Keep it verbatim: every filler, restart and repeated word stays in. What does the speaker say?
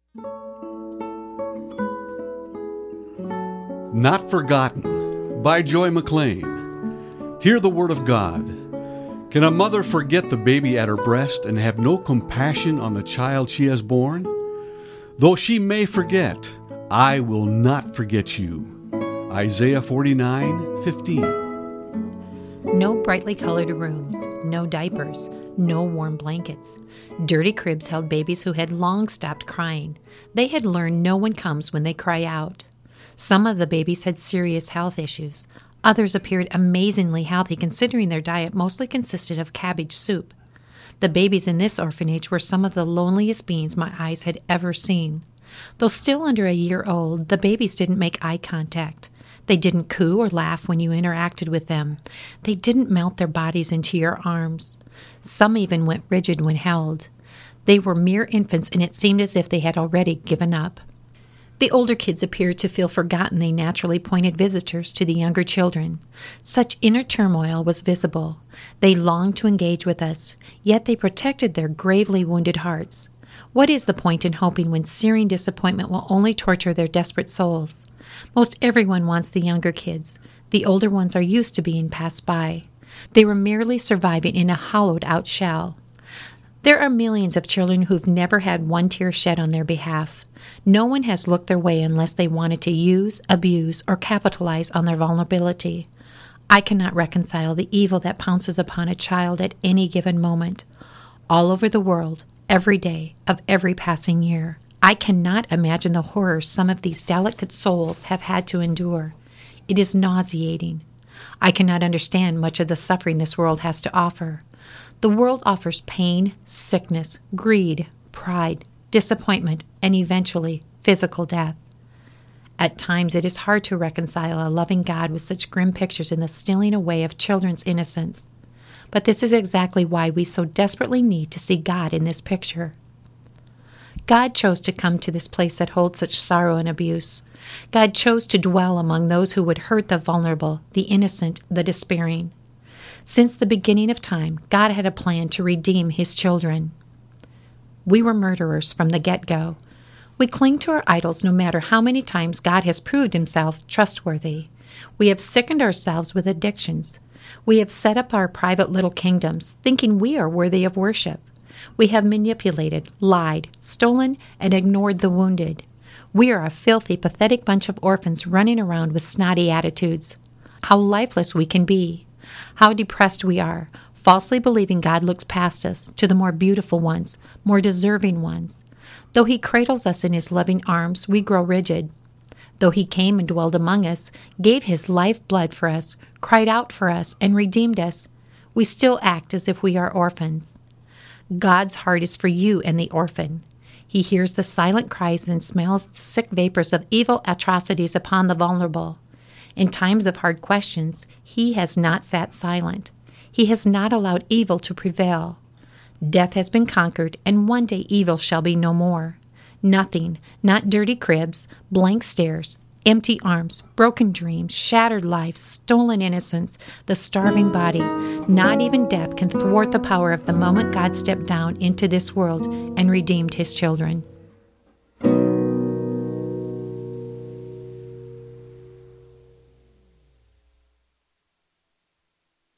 Not Forgotten by Joy McLean. Hear the word of God. Can a mother forget the baby at her breast and have no compassion on the child she has borne? Though she may forget, I will not forget you. Isaiah forty-nine fifteen. No brightly colored rooms, no diapers, no warm blankets. Dirty cribs held babies who had long stopped crying. They had learned no one comes when they cry out. Some of the babies had serious health issues. Others appeared amazingly healthy considering their diet mostly consisted of cabbage soup. The babies in this orphanage were some of the loneliest beings my eyes had ever seen. Though still under a year old, the babies didn't make eye contact. They didn't coo or laugh when you interacted with them. They didn't melt their bodies into your arms. Some even went rigid when held. They were mere infants, and it seemed as if they had already given up. The older kids appeared to feel forgotten. They naturally pointed visitors to the younger children. Such inner turmoil was visible. They longed to engage with us, yet they protected their gravely wounded hearts. What is the point in hoping when searing disappointment will only torture their desperate souls? Most everyone wants the younger kids. The older ones are used to being passed by. They were merely surviving in a hollowed-out shell. There are millions of children who've never had one tear shed on their behalf. No one has looked their way unless they wanted to use, abuse, or capitalize on their vulnerability. I cannot reconcile the evil that pounces upon a child at any given moment. All over the world, every day of every passing year. I cannot imagine the horrors some of these delicate souls have had to endure. It is nauseating. I cannot understand much of the suffering this world has to offer. The world offers pain, sickness, greed, pride, disappointment, and eventually physical death. At times it is hard to reconcile a loving God with such grim pictures in the stealing away of children's innocence. But this is exactly why we so desperately need to see God in this picture. God chose to come to this place that holds such sorrow and abuse. God chose to dwell among those who would hurt the vulnerable, the innocent, the despairing. Since the beginning of time, God had a plan to redeem His children. We were murderers from the get-go. We cling to our idols no matter how many times God has proved Himself trustworthy. We have sickened ourselves with addictions. We have set up our private little kingdoms, thinking we are worthy of worship. We have manipulated, lied, stolen, and ignored the wounded. We are a filthy, pathetic bunch of orphans running around with snotty attitudes. How lifeless we can be. How depressed we are, falsely believing God looks past us to the more beautiful ones, more deserving ones. Though He cradles us in His loving arms, we grow rigid. Though He came and dwelled among us, gave His life blood for us, cried out for us, and redeemed us, we still act as if we are orphans. God's heart is for you and the orphan. He hears the silent cries and smells the sick vapors of evil atrocities upon the vulnerable. In times of hard questions, He has not sat silent. He has not allowed evil to prevail. Death has been conquered, and one day evil shall be no more. Nothing, not dirty cribs, blank stares, empty arms, broken dreams, shattered lives, stolen innocence, the starving body, not even death can thwart the power of the moment God stepped down into this world and redeemed His children.